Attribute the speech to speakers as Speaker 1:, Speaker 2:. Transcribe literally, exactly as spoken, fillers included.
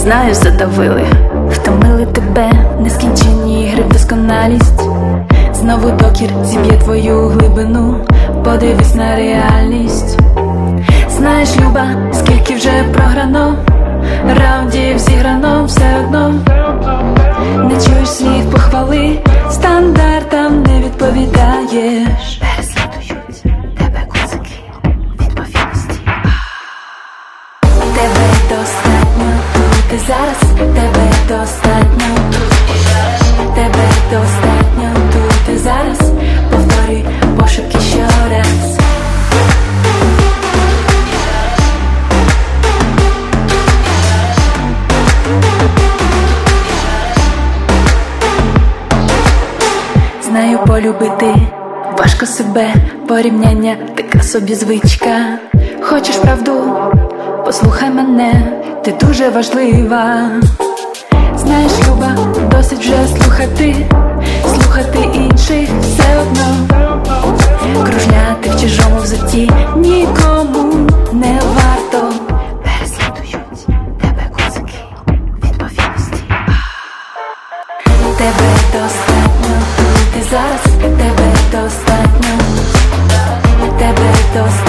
Speaker 1: знаю, задавили, втомили тебе нескінченні ігри в досконалість. Знову докір зіб'є твою глибину, подивись на реальність. Знаєш, люба, скільки вже програно, раундів зіграно, все одно не чуєш слів похвали, стандартам не відповідаєш. Переслідують тебе козаки відповідності. Тебе достатньо тут і зараз, тебе достатньо тут і зараз, тебе достатньо тут і зараз, повторюй пошепки щораз. Знаю, полюбити важко себе, порівняння така собі звичка. Хочеш правду? Послухай мене, ти дуже важлива. Знаєш, люба, досить вже слухати, слухати інших все одно. Кружляти в чужому взутті нікому не варто. Переслідують тебе козаки відповідності. Тебе достатньо тут і зараз, тебе достатньо, тебе достатньо.